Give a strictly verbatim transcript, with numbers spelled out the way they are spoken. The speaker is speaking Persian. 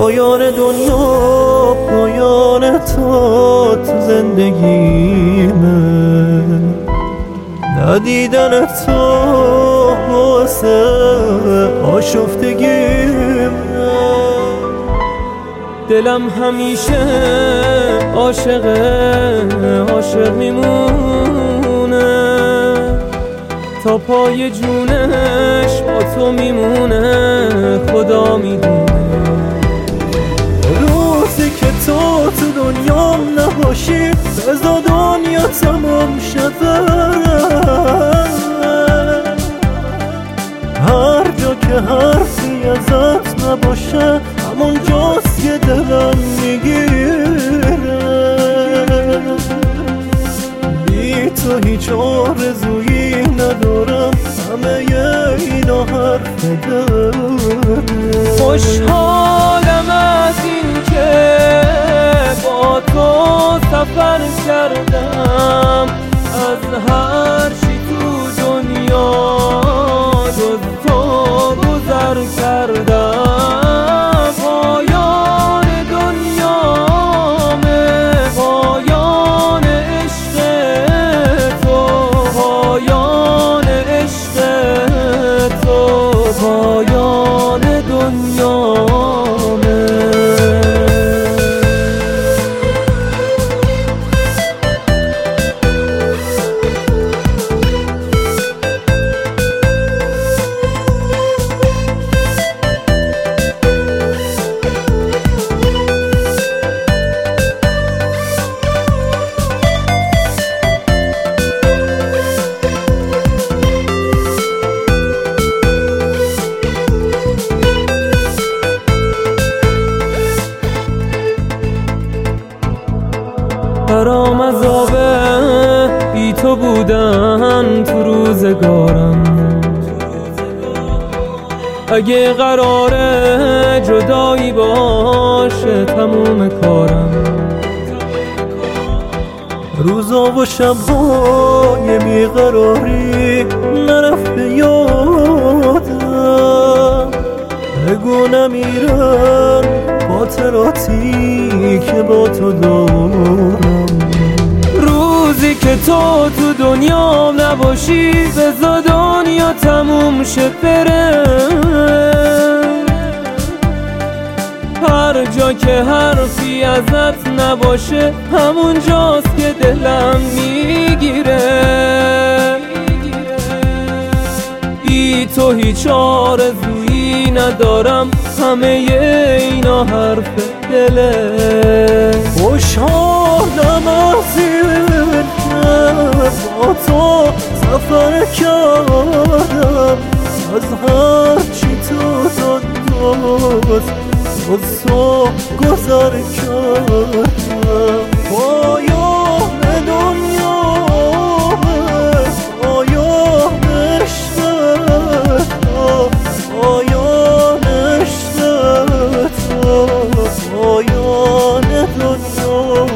پایان دنیا، پایان تو تو زندگیمه. ندیدن تو واسه آشفتگیمه. دلم همیشه عاشق عاشق میمونه، تا پای جونش با تو میمونه. خدا میدونه روزی که تو تو دنیام نباشی، بذار دنیا تمام شده. هر جا که حرفی ازت نباشه، همون جاست که دلم میگیره. بی تو هیچ آرزویی ندارم، همه اینا حرف داره. خوشحالم از این که با تو سفر کردم، از هر چی تو دنیا جز تو گذر کردم. پایان دنیامه، پایان عشق تو، پایان عشق تو، پایان دنیامه. برام عذابه بی تو بودن تو روزگارم. اگه قراره جدایی باشه تموم کارم. روزا و شب‌های بیقراری نرفته یادم. بگو نمیرن خاطراتی که با تو دارم. روزی که تو تو دنیا نباشی، بذار دنیا تموم شه بره. هر جا که حرفی ازت نباشه، همون جاست که دلم میگیره. بی تو هیچ آرزویی ندارم، همه اینا حرف دله. خوشحالم از این که با تو سفر کردم، از هر چی تو دنیاست از تو گذر کردم. پایان دنیامه، پایان عشق تو، پایان عشق تو، پایان دنیا.